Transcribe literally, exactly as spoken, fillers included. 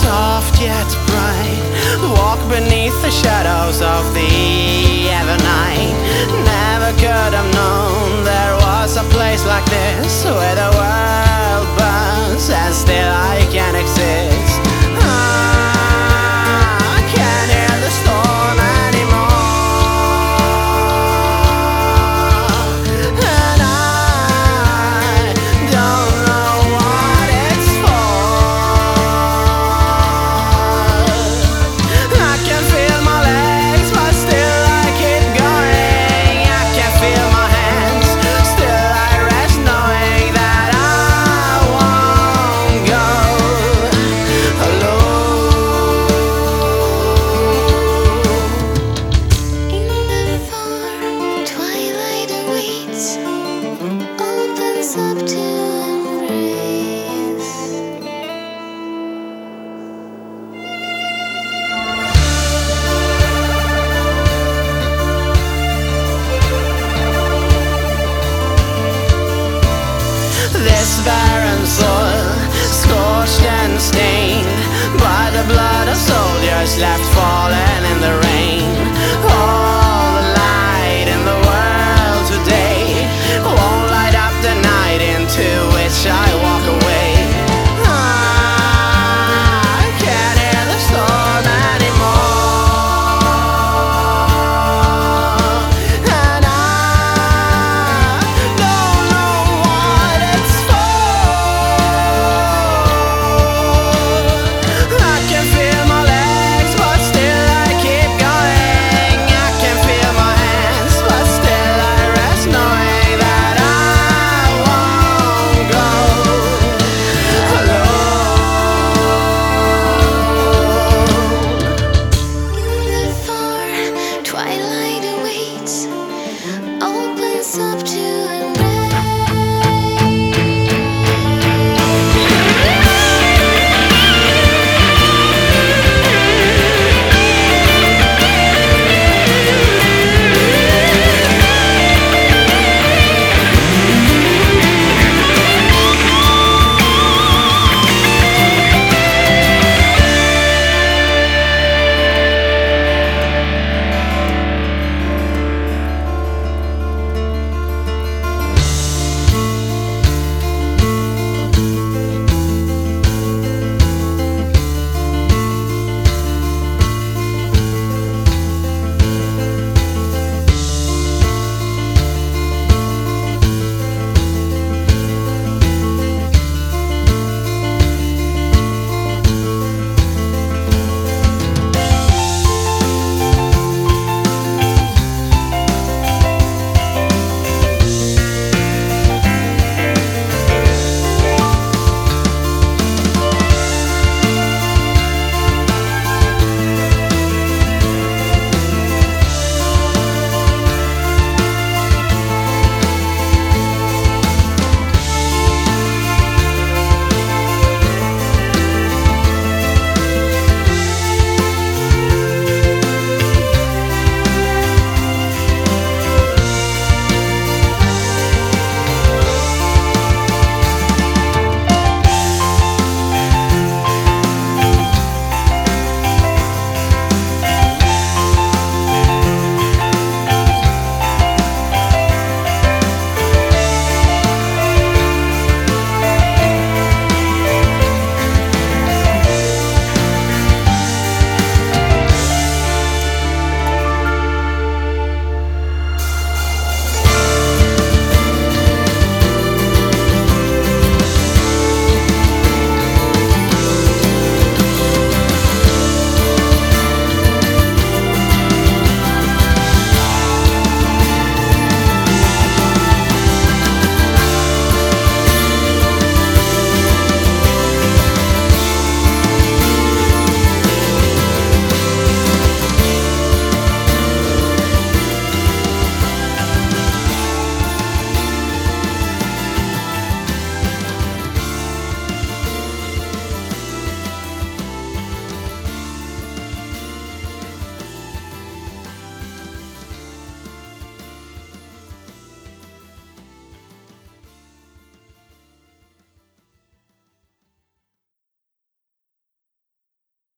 soft yet bright, walk beneath the shadows of the ever night. Never could have known there was a place like this, where the world burns and still I can exist. I can't hear the storm anymore, and I don't know what it's for. I can feel my legs, but still I keep going. I can feel my hands, still I rest knowing that I won't go alone. In the far twilight awaits, opens up to embrace. This barren soil, scorched and stained by the blood of soldiers left